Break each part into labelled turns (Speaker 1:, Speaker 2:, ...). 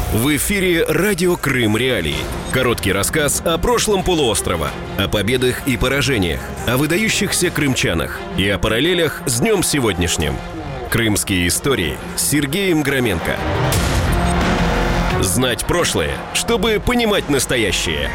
Speaker 1: В эфире «Радио Крым Реалии». Короткий рассказ о прошлом полуострова, о победах и поражениях, о выдающихся крымчанах и о параллелях с днем сегодняшним. Крымские истории с Сергеем Громенко. Знать прошлое, чтобы понимать настоящее.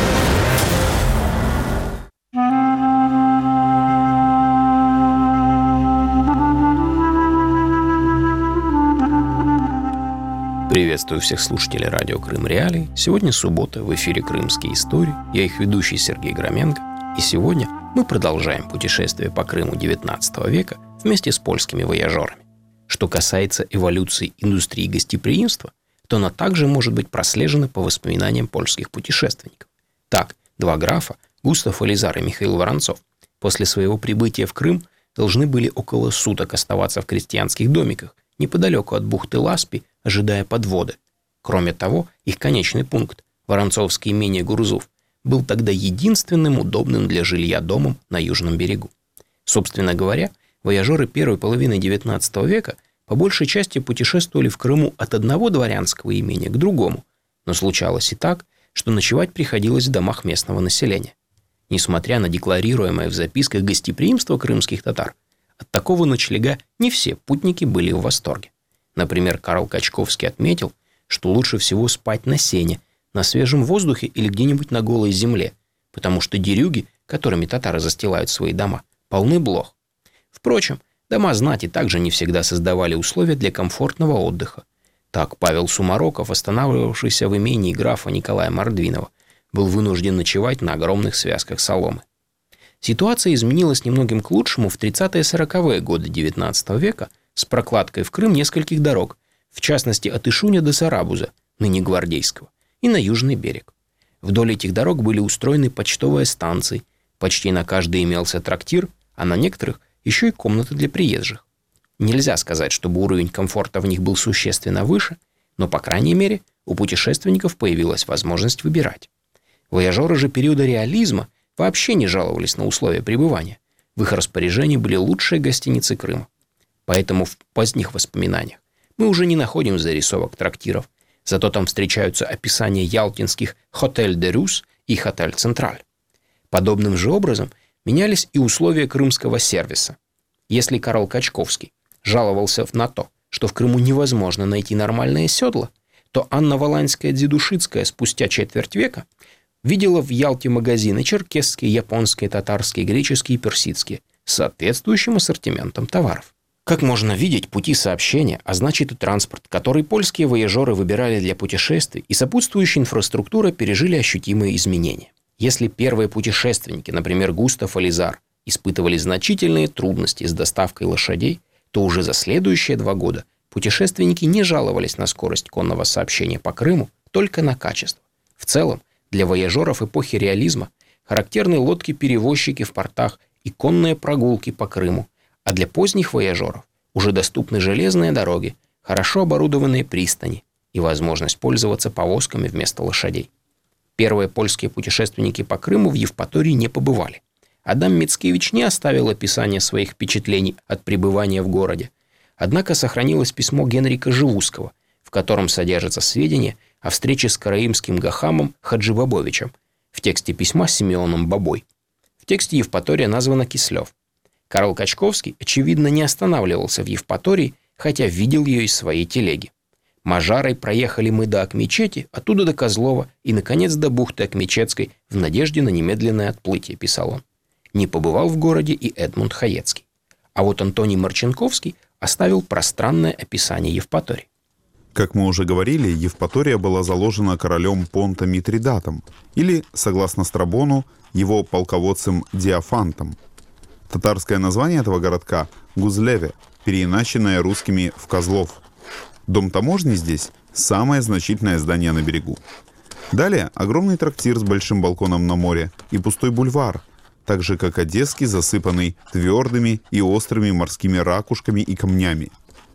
Speaker 2: Приветствую всех слушателей радио Крым Реалии. Сегодня суббота, в эфире «Крымские истории». Я их ведущий Сергей Громенко. И сегодня мы продолжаем путешествие по Крыму XIX века вместе с польскими вояжерами. Что касается эволюции индустрии гостеприимства, то она также может быть прослежена по воспоминаниям польских путешественников. Так, два графа, Густав Элизар и Михаил Воронцов, после своего прибытия в Крым должны были около суток оставаться в крестьянских домиках неподалеку от бухты Ласпи, ожидая подводы. Кроме того, их конечный пункт, Воронцовское имение Гурзуф, был тогда единственным удобным для жилья домом на южном берегу. Собственно говоря, вояжеры первой половины XIX века по большей части путешествовали в Крыму от одного дворянского имения к другому, но случалось и так, что ночевать приходилось в домах местного населения. Несмотря на декларируемое в записках гостеприимство крымских татар, от такого ночлега не все путники были в восторге. Например, Карл Качковский отметил, что лучше всего спать на сене, на свежем воздухе или где-нибудь на голой земле, потому что дерюги, которыми татары застилают свои дома, полны блох. Впрочем, дома знати также не всегда создавали условия для комфортного отдыха. Так Павел Сумароков, останавливавшийся в имении графа Николая Мордвинова, был вынужден ночевать на огромных связках соломы. Ситуация изменилась немногим к лучшему в 30-40-е годы XIX века с прокладкой в Крым нескольких дорог, в частности от Ишуня до Сарабуза, ныне Гвардейского, и на южный берег. Вдоль этих дорог были устроены почтовые станции, почти на каждой имелся трактир, а на некоторых еще и комнаты для приезжих. Нельзя сказать, чтобы уровень комфорта в них был существенно выше, но, по крайней мере, у путешественников появилась возможность выбирать. Вояжеры же периода реализма вообще не жаловались на условия пребывания. В их распоряжении были лучшие гостиницы Крыма. Поэтому в поздних воспоминаниях мы уже не находим зарисовок трактиров, зато там встречаются описания ялтинских «Хотель де Рюс» и «Хотель Централь». Подобным же образом менялись и условия крымского сервиса. Если Карл Качковский жаловался на то, что в Крыму невозможно найти нормальное седло, то Анна Валанская-Дзидушицкая спустя четверть века видела в Ялте магазины черкесские, японские, татарские, греческие и персидские с соответствующим ассортиментом товаров. Как можно видеть, пути сообщения, а значит и транспорт, который польские вояжеры выбирали для путешествий, и сопутствующая инфраструктура пережили ощутимые изменения. Если первые путешественники, например, Густав Элизар, испытывали значительные трудности с доставкой лошадей, то уже за следующие 2 года путешественники не жаловались на скорость конного сообщения по Крыму, только на качество. В целом, для вояжеров эпохи реализма характерны лодки-перевозчики в портах и конные прогулки по Крыму, а для поздних вояжеров уже доступны железные дороги, хорошо оборудованные пристани и возможность пользоваться повозками вместо лошадей. Первые польские путешественники по Крыму в Евпатории не побывали. Адам Мицкевич не оставил описания своих впечатлений от пребывания в городе, однако сохранилось письмо Генрика Живузского, в котором содержатся сведения о встрече с караимским гахамом Хаджибабовичем, в тексте письма с Симеоном Бабой. В тексте Евпатория названа Кислев. Карл Качковский, очевидно, не останавливался в Евпатории, хотя видел ее из своей телеги. Мажарой проехали мы до Акмечети, оттуда до Козлова и, наконец, до бухты Акмечетской в надежде на немедленное отплытие, писал он. Не побывал в городе и Эдмунд Хаецкий. А вот Антоний Марченковский оставил пространное описание Евпатории.
Speaker 3: Как мы уже говорили, Евпатория была заложена королем Понта Митридатом, или, согласно Страбону, его полководцем Диофантом. Татарское название этого городка – Гузлеве, переиначенное русскими в Козлов. Дом таможни здесь – самое значительное здание на берегу. Далее огромный трактир с большим балконом на море и пустой бульвар, так же как Одесский, засыпанный твердыми и острыми морскими ракушками и камнями.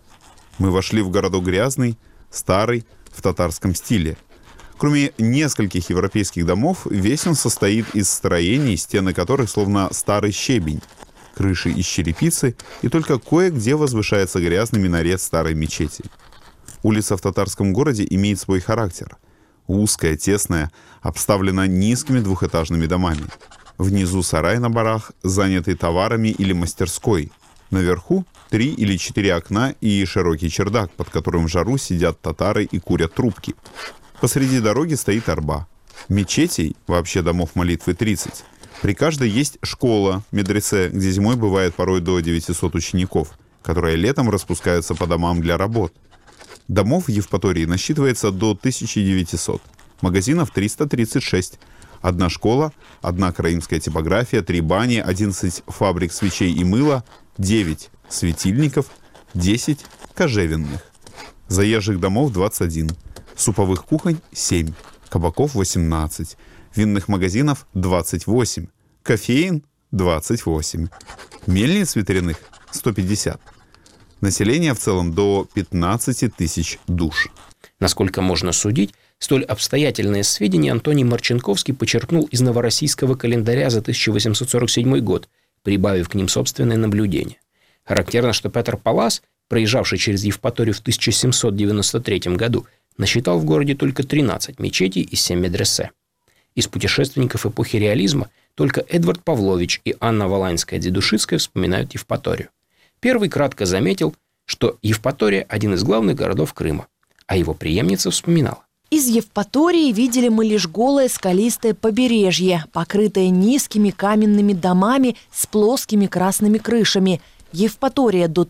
Speaker 3: Мы вошли в городок грязный, старый, в татарском стиле. Кроме нескольких европейских домов, весь он состоит из строений, стены которых словно старый щебень, крыши из черепицы, и только кое-где возвышается грязный минарет старой мечети. Улица в татарском городе имеет свой характер. Узкая, тесная, обставлена низкими двухэтажными домами. Внизу сарай на барах, занятый товарами или мастерской. Наверху 3 или 4 окна и широкий чердак, под которым в жару сидят татары и курят трубки. Посреди дороги стоит арба. Мечетей, вообще домов молитвы, 30. При каждой есть школа, медресе, где зимой бывает порой до 900 учеников, которые летом распускаются по домам для работ. Домов в Евпатории насчитывается до 1900. Магазинов 336. 1 школа, 1 караимская типография, 3 бани, 11 фабрик свечей и мыла, 9 светильников, 10 кожевенных. Заезжих домов 21. Суповых кухонь 7. Кабаков 18. Винных магазинов 28. Кофеин 28. Мельниц ветряных 150. Население в целом до 15 тысяч душ.
Speaker 2: Насколько можно судить, столь обстоятельные сведения Антоний Марченковский почерпнул из новороссийского календаря за 1847 год, прибавив к ним собственные наблюдения. Характерно, что Петр Паллас, проезжавший через Евпаторию в 1793 году, насчитал в городе только 13 мечетей и 7 медресе. Из путешественников эпохи реализма только Эдвард Павлович и Анна Валаинская-Дедушицкая вспоминают Евпаторию. Первый кратко заметил, что Евпатория – один из главных городов Крыма, а его преемница вспоминала:
Speaker 4: из Евпатории видели мы лишь голое скалистое побережье, покрытое низкими каменными домами с плоскими красными крышами. Евпатория до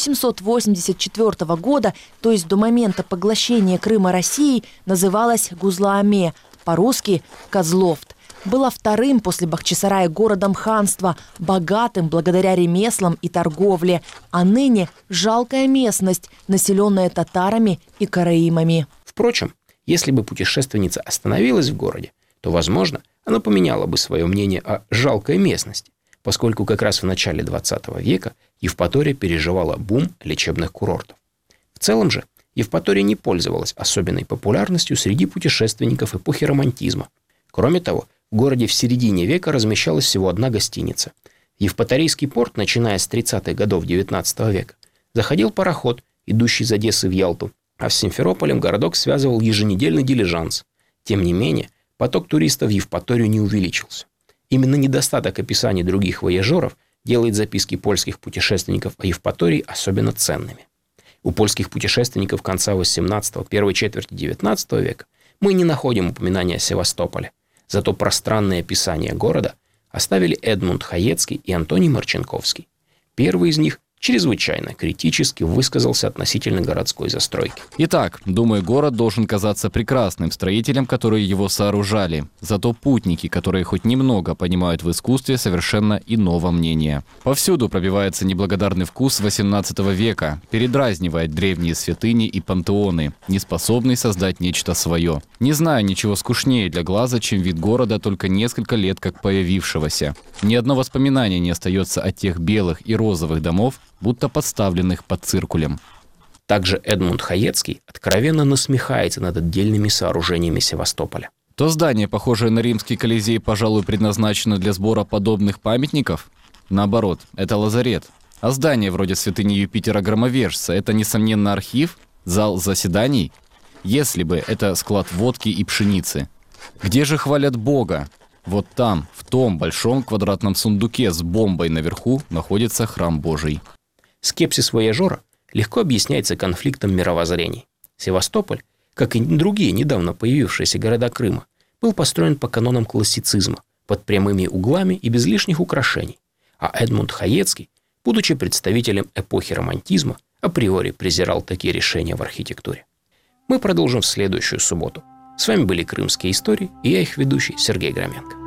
Speaker 4: 1784 года, то есть до момента поглощения Крыма Россией, называлась Гузлааме, по-русски Козловт. Была вторым после Бахчисарая городом ханства, богатым благодаря ремеслам и торговле, а ныне жалкая местность, населенная татарами и караимами.
Speaker 2: Впрочем, если бы путешественница остановилась в городе, то, возможно, она поменяла бы свое мнение о жалкой местности, поскольку как раз в начале XX века Евпатория переживала бум лечебных курортов. В целом же Евпатория не пользовалась особенной популярностью среди путешественников эпохи романтизма. Кроме того, в городе в середине века размещалась всего одна гостиница. В Евпаторийский порт, начиная с 30-х годов XIX века, заходил пароход, идущий из Одессы в Ялту, а с Симферополем городок связывал еженедельный дилижанс. Тем не менее, поток туристов в Евпаторию не увеличился. Именно недостаток описаний других вояжеров делает записки польских путешественников о Евпатории особенно ценными. У польских путешественников конца XVIII – первой четверти XIX века мы не находим упоминания о Севастополе. Зато пространные описания города оставили Эдмунд Хаецкий и Антоний Марченковский. Первый из них чрезвычайно критически высказался относительно городской застройки.
Speaker 5: Итак, думаю, город должен казаться прекрасным строителям, которые его сооружали. Зато путники, которые хоть немного понимают в искусстве, совершенно иного мнения. Повсюду пробивается неблагодарный вкус XVIII века, передразнивает древние святыни и пантеоны, не способный создать нечто свое. Не знаю ничего скучнее для глаза, чем вид города только несколько лет как появившегося. Ни одно воспоминание не остается от тех белых и розовых домов, будто подставленных под циркулем.
Speaker 2: Также Эдмунд Хаецкий откровенно насмехается над отдельными сооружениями Севастополя.
Speaker 5: То здание, похожее на римский Колизей, пожалуй, предназначено для сбора подобных памятников? Наоборот, это лазарет. А здание вроде святыни Юпитера-Громовержца – это, несомненно, архив, зал заседаний? Если бы это склад водки и пшеницы. Где же хвалят Бога? Вот там, в том большом квадратном сундуке с бомбой наверху, находится храм Божий.
Speaker 2: Скепсис вояжера легко объясняется конфликтом мировоззрений. Севастополь, как и другие недавно появившиеся города Крыма, был построен по канонам классицизма, под прямыми углами и без лишних украшений. А Эдмунд Хаецкий, будучи представителем эпохи романтизма, априори презирал такие решения в архитектуре. Мы продолжим в следующую субботу. С вами были «Крымские истории» и я их ведущий Сергей Громенко.